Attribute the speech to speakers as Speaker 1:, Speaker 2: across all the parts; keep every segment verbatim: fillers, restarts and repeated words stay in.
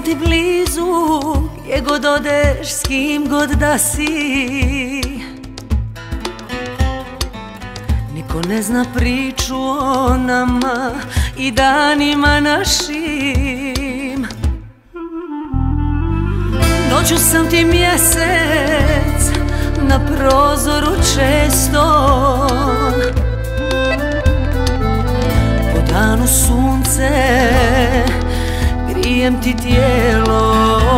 Speaker 1: sam ti blizu, gdje god odeš, s kim god da si. Niko ne zna priču o nama i danima našim. Noću sam ti mjesec na prozoru često, po danu sunce grijem ti tijelo.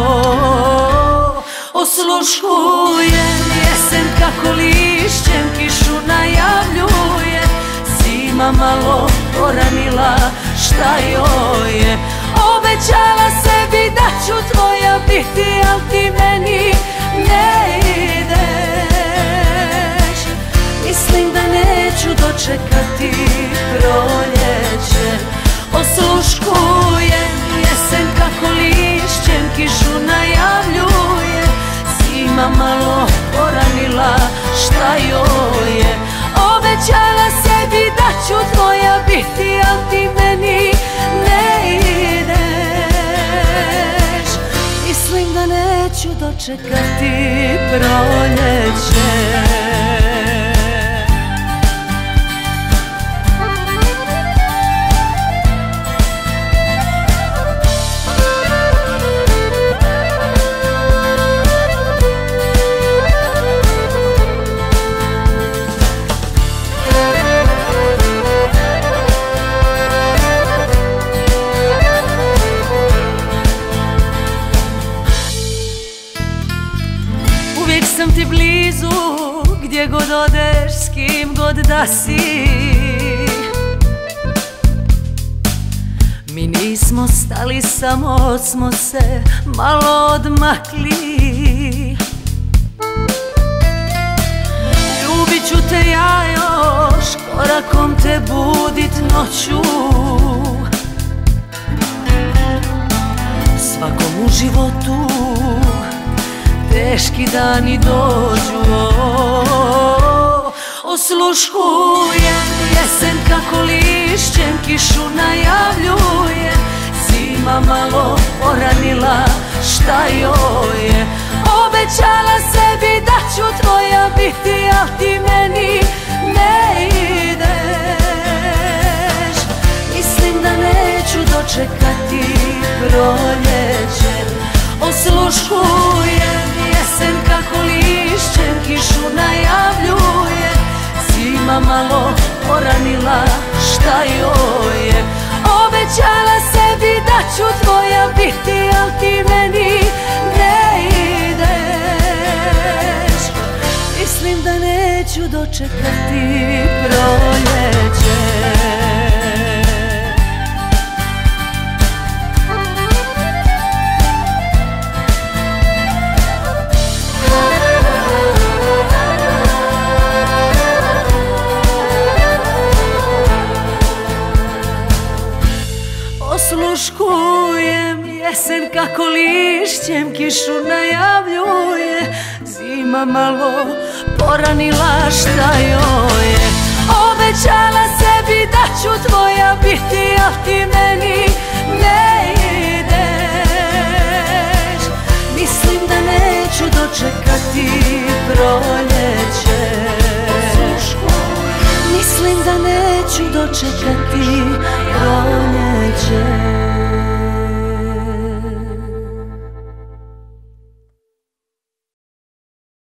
Speaker 1: Osluškujem jesen kako lišćem kišu najavljuje. Zima malo poranila, šta joj je? Obećala sebi da ću tvoja biti, al ti meni ne ideš. Mislim da neću dočekati proljeće. Osluškujem jesen kako lišćem kišu najavljuje. Zima malo poranila, šta joj je? Obećala sebi da ću tvoja biti, al ti meni ne ideš. Mislim da neću dočekati proljeće. Uvijek sam ti blizu, gdje god odeš, s kim god da si. Mi nismo stali, samo smo se malo odmakli. Ljubit ću te ja još, korakom te budit noću. Svakom u životu teški dani dođu. Osluškujem jesen kako lišćem kišu najavljuje. Zima malo poranila, šta joj je? Obećala sebi da ću tvoja biti, al ti meni ne ideš. Mislim da neću dočekati proljeće. Osluškujem jesen kako lišćem kišu najavljuje. Zima malo poranila, šta joj je? Obećala sebi da ću tvoja biti, al ti meni ne ideš. Mislim da neću dočekati proljeće. Osluškujem jesen kako lišćem kišu najavljuje. Zima malo poranila, šta joj je? Obećala sebi da ću tvoja biti, al ti meni ne ideš. Mislim da neću dočekati proljeće. Mislim da neću dočekati proljeće.